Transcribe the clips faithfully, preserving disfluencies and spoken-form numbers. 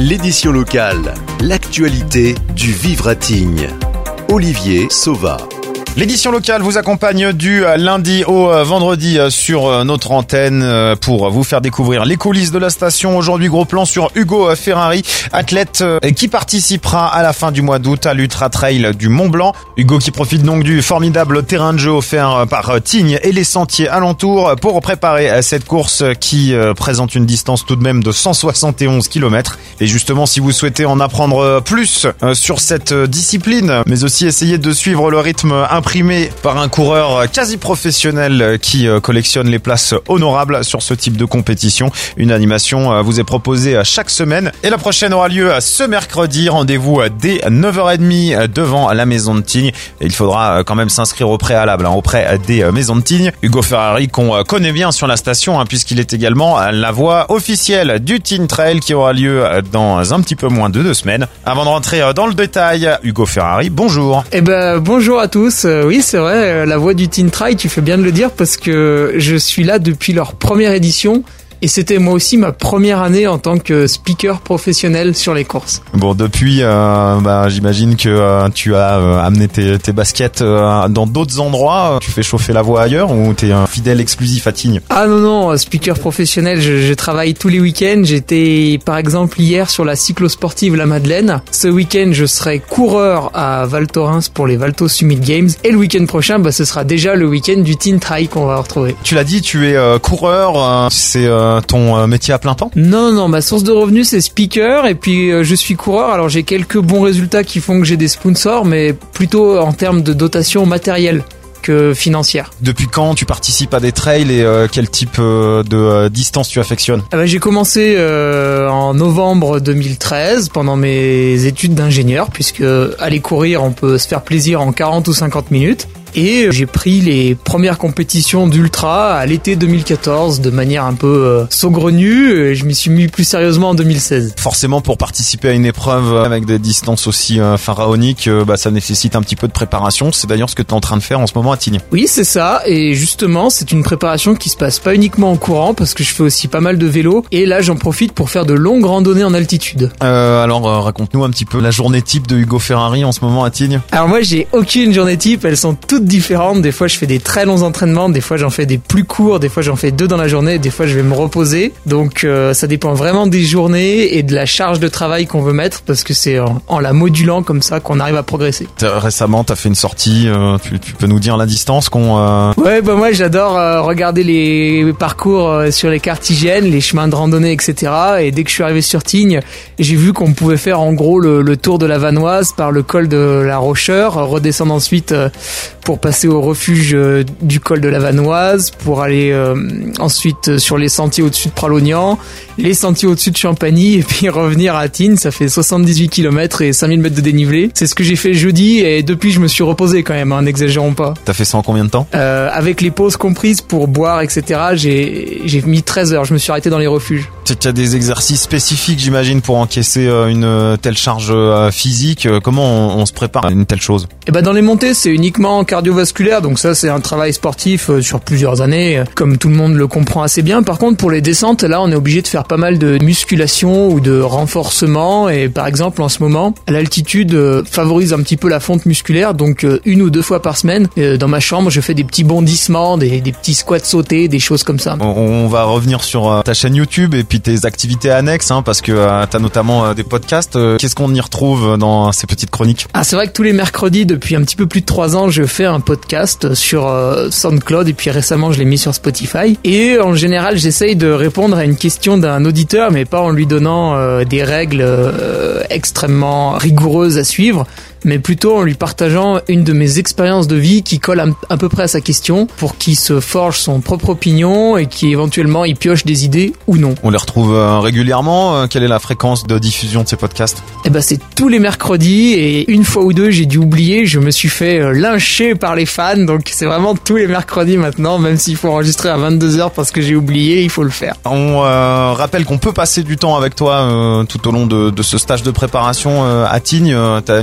L'édition locale, l'actualité du vivre à Tignes. Olivier Sauva. L'édition locale vous accompagne du lundi au vendredi sur notre antenne pour vous faire découvrir les coulisses de la station. Aujourd'hui, gros plan sur Hugo Ferrari, athlète qui participera à la fin du mois d'août à l'Ultra Trail du Mont Blanc. Hugo qui profite donc du formidable terrain de jeu offert par Tignes et les sentiers alentours pour préparer cette course qui présente une distance tout de même de cent soixante et onze kilomètres. Et justement, si vous souhaitez en apprendre plus sur cette discipline, mais aussi essayer de suivre le rythme imprimé par un coureur quasi professionnel qui collectionne les places honorables sur ce type de compétition. Une animation vous est proposée chaque semaine et la prochaine aura lieu ce mercredi. Rendez-vous dès neuf heures trente devant la maison de Tignes. Et il faudra quand même s'inscrire au préalable hein, auprès des maisons de Tignes. Hugo Ferrari qu'on connaît bien sur la station hein, puisqu'il est également la voix officielle du Tignes Trail qui aura lieu dans un petit peu moins de deux semaines. Avant de rentrer dans le détail, Hugo Ferrari, bonjour. Eh ben bonjour à tous. Euh, oui, c'est vrai, la voix du Tignes Trail, tu fais bien de le dire parce que je suis là depuis leur première édition. Et c'était moi aussi ma première année en tant que speaker professionnel sur les courses. Bon, depuis, euh, bah, j'imagine que euh, tu as euh, amené tes, tes baskets euh, dans d'autres endroits. Tu fais chauffer la voix ailleurs ou t'es un fidèle exclusif à Tignes? Ah non, non, speaker professionnel, je, je travaille tous les week-ends. J'étais par exemple hier sur la cyclosportive La Madeleine. Ce week-end, je serai coureur à Val Thorens pour les Valto Summit Games. Et le week-end prochain, bah, ce sera déjà le week-end du Tignes Trail qu'on va retrouver. Tu l'as dit, tu es euh, coureur, euh, c'est... Euh, ton métier à plein temps? Non, non, ma source de revenus c'est speaker et puis euh, je suis coureur. Alors j'ai quelques bons résultats qui font que j'ai des sponsors, mais plutôt en termes de dotation matérielle que financière. Depuis quand tu participes à des trails et euh, quel type euh, de euh, distance tu affectionnes? Ah bah, j'ai commencé euh, en novembre deux mille treize pendant mes études d'ingénieur, puisque aller courir on peut se faire plaisir en quarante ou cinquante minutes. Et j'ai pris les premières compétitions d'ultra à l'été deux mille quatorze de manière un peu euh, saugrenue. Et je m'y suis mis plus sérieusement en deux mille seize. Forcément, pour participer à une épreuve avec des distances aussi euh, pharaoniques, euh, bah, ça nécessite un petit peu de préparation. C'est d'ailleurs ce que tu es en train de faire en ce moment à Tignes. Oui, c'est ça. Et justement, c'est une préparation qui se passe pas uniquement en courant, parce que je fais aussi pas mal de vélo. Et là, j'en profite pour faire de longues randonnées en altitude. Euh, alors, euh, raconte-nous un petit peu la journée type de Hugo Ferrari en ce moment à Tignes. Alors moi, j'ai aucune journée type. Elles sont toutes différentes. Des fois je fais des très longs entraînements, des fois j'en fais des plus courts, des fois j'en fais deux dans la journée, des fois je vais me reposer. Donc euh, ça dépend vraiment des journées et de la charge de travail qu'on veut mettre, parce que c'est en, en la modulant comme ça qu'on arrive à progresser. T'as, récemment t'as fait une sortie, euh, tu, tu peux nous dire la distance qu'on... Euh... Ouais, bah moi j'adore euh, regarder les parcours euh, sur les cartes hygiènes, les chemins de randonnée, et cetera. Et dès que je suis arrivé sur Tignes, j'ai vu qu'on pouvait faire en gros le, le tour de la Vanoise par le col de la Rocheur, redescendre ensuite euh, pour passer au refuge euh, du col de la Vanoise, pour aller euh, ensuite sur les sentiers au-dessus de Pralognan, les sentiers au-dessus de Champagny, et puis revenir à Tignes. Ça fait soixante-dix-huit kilomètres et cinq mille mètres de dénivelé. C'est ce que j'ai fait jeudi, et depuis je me suis reposé quand même, hein, n'exagérons pas. T'as fait ça en combien de temps? euh, Avec les pauses comprises pour boire, et cetera, j'ai, j'ai mis treize heures. Je me suis arrêté dans les refuges. Tu as des exercices spécifiques, j'imagine, pour encaisser une telle charge physique. Comment on, on se prépare à une telle chose? Et ben dans les montées, c'est uniquement cardiovasculaire, donc ça c'est un travail sportif sur plusieurs années, comme tout le monde le comprend assez bien. Par contre, pour les descentes, là on est obligé de faire pas mal de musculation ou de renforcement, et par exemple en ce moment, l'altitude favorise un petit peu la fonte musculaire, donc une ou deux fois par semaine, dans ma chambre, je fais des petits bondissements, des, des petits squats sautés, des choses comme ça. On, on va revenir sur ta chaîne YouTube et puis tes activités annexes, hein, parce que euh, t'as notamment euh, des podcasts. Euh, qu'est-ce qu'on y retrouve dans ces petites chroniques? Ah, c'est vrai que tous les mercredis, depuis un petit peu plus de trois ans, je fais un podcast sur euh, SoundCloud, et puis récemment je l'ai mis sur Spotify. Et en général, j'essaye de répondre à une question d'un auditeur, mais pas en lui donnant euh, des règles euh, extrêmement rigoureuses à suivre, mais plutôt en lui partageant une de mes expériences de vie qui colle à, à peu près à sa question, pour qu'il se forge son propre opinion et qui éventuellement y pioche des idées ou non. On les retrouve euh, régulièrement. Euh, quelle est la fréquence de diffusion de ces podcasts? Eh ben c'est tous les mercredis, et une fois ou deux j'ai dû oublier, je me suis fait euh, lyncher par les fans, donc c'est vraiment tous les mercredis maintenant, même s'il faut enregistrer à vingt-deux heures parce que j'ai oublié, il faut le faire. On euh, rappelle qu'on peut passer du temps avec toi euh, tout au long de, de ce stage de préparation euh, à Tignes. Euh, t'as une petite animation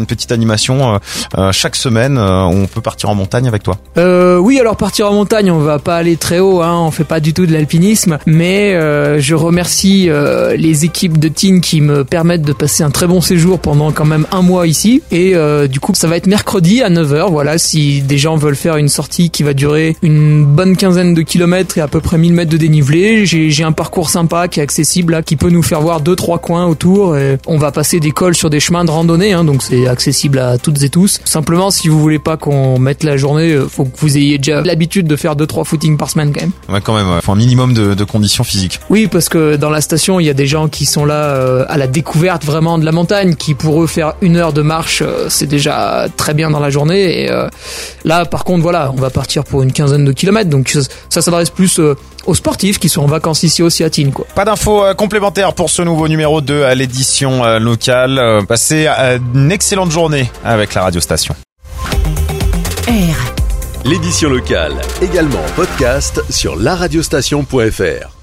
animations euh, chaque semaine. Euh, on peut partir en montagne avec toi. Euh, oui, alors partir en montagne, on va pas aller très haut, hein, on fait pas du tout de l'alpinisme, mais euh, je remercie euh, les équipes de Tignes qui me permettent de passer un très bon séjour pendant quand même un mois ici. Et euh, du coup, ça va être mercredi à neuf heures. Voilà, si des gens veulent faire une sortie qui va durer une bonne quinzaine de kilomètres et à peu près mille mètres de dénivelé, j'ai, j'ai un parcours sympa qui est accessible, là, qui peut nous faire voir deux trois coins autour. Et on va passer des cols sur des chemins de randonnée, hein, donc c'est accessible à toutes et tous. Simplement, si vous voulez pas qu'on mette la journée, faut que vous ayez déjà l'habitude de faire deux trois footings par semaine quand même. Ouais, quand même, ouais. Faut un minimum de, de conditions physiques. Oui, parce que dans la station, il y a des gens qui sont là euh, à la découverte vraiment de la montagne, qui pour eux faire une heure de marche, euh, c'est déjà très bien dans la journée. Et euh, là, par contre, voilà, on va partir pour une quinzaine de kilomètres, donc ça, ça s'adresse plus euh, aux sportifs qui sont en vacances ici aussi à Tignes, quoi. Pas d'infos euh, complémentaires pour ce nouveau numéro de euh, l'édition euh, locale. Euh, passez euh, une excellente journée avec la radio station. L'édition locale, également en podcast sur la radiostation point f r.